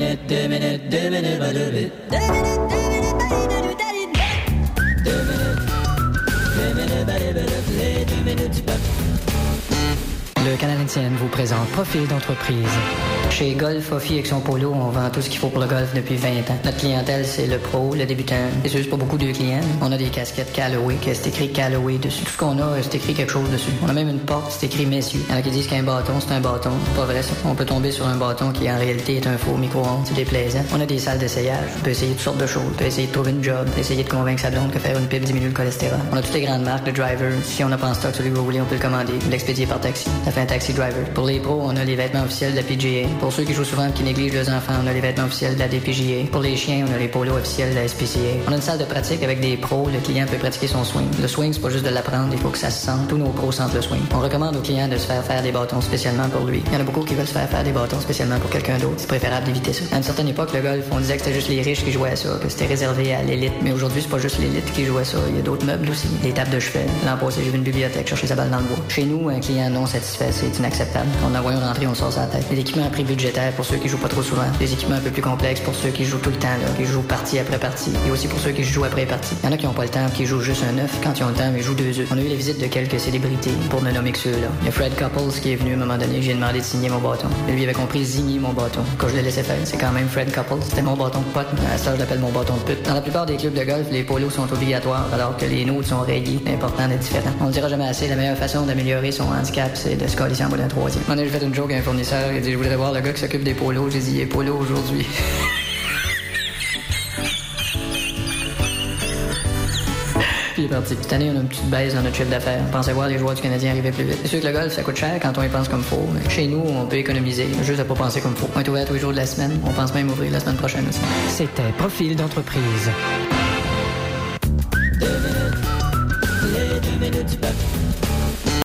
Le Canadien vous présente Profil d'entreprise. Chez Golf Offi avec son polo, on vend tout ce qu'il faut pour le golf depuis 20 ans. Notre clientèle, c'est le pro, le débutant. C'est sûr, c'est pas beaucoup de clients. On a des casquettes Callaway, que c'est écrit Callaway dessus. Tout ce qu'on a, c'est écrit quelque chose dessus. On a même une porte, c'est écrit messieurs. Il y en a qui disent qu'un bâton, c'est un bâton. C'est pas vrai, ça. On peut tomber sur un bâton qui, en réalité, est un faux micro-ondes. C'est déplaisant. On a des salles d'essayage. On peut essayer toutes sortes de choses. On peut essayer de trouver une job. On peut essayer de convaincre sa blonde que faire une pipe diminue le cholestérol. On a toutes les grandes marques de drivers. Si on n'a pas en stock celui que vous voulez, on peut le commander. L'expédier par taxi. Ça fait un taxi driver. Pour les pros, on a les vêtements officiels de la PGA. Pour ceux qui jouent souvent et qui négligent leurs enfants, on a les vêtements officiels de la DPGA. Pour les chiens, on a les polos officiels de la SPCA. On a une salle de pratique avec des pros. Le client peut pratiquer son swing. Le swing, c'est pas juste de l'apprendre, il faut que ça se sente. Tous nos pros sentent le swing. On recommande aux clients de se faire des bâtons spécialement pour lui. Il y en a beaucoup qui veulent se faire des bâtons spécialement pour quelqu'un d'autre. C'est préférable d'éviter ça. À une certaine époque, le golf, on disait que c'était juste les riches qui jouaient à ça, que c'était réservé à l'élite. Mais aujourd'hui, c'est pas juste l'élite qui joue à ça. Il y a d'autres meubles aussi. Des tables de chevet. L'an passé, j'ai vu une bibliothèque chercher sa balle dans le bois. Chez nous, un client non satisfait, c'est inacceptable. On envoie une rentrée, on sort sa tête. Des équipements à prix budgétaire pour ceux qui jouent pas trop souvent. Des équipements un peu plus complexes pour ceux qui jouent tout le temps, là, qui jouent partie après partie. Et aussi pour ceux qui jouent après partie. Il y en a qui ont pas le temps, qui jouent juste un œuf. Quand ils ont le temps, ils jouent 2 œufs. On a eu les visites de quelques célébrités, pour ne nommer que ceux-là. Il y a Fred Couples qui est venu à un moment donné, j'ai demandé de signer mon bâton. Et lui avait compris signer mon bâton. Quand je le laissais faire, c'est quand même Fred Couples. C'était mon bâton de pote. À ça, je l'appelle mon bâton de pute. Dans la plupart des clubs de golf, les polos sont obligatoires, alors que les nôtres sont rayés. L'important d'être différent. On le dira jamais assez, la meilleure façon d'améliorer son handicap, c'est de se coller en bas d'un troisième. On a fait une joke à un fournisseur, il a dit, je voudrais voir le gars qui s'occupe des polos. J'ai dit, il est polo aujourd'hui. Puis il est parti. Cette année, on a une petite baisse dans notre chiffre d'affaires. On pensait voir les joueurs du Canadien arriver plus vite. C'est sûr que le golf, ça coûte cher quand on y pense comme faut. Mais chez nous, on peut économiser. Juste à pas penser comme faut. On est ouvert tous les jours de la semaine. On pense même ouvrir la semaine prochaine aussi. C'était Profil d'entreprise. 2 minutes. Les 2 minutes du peuple.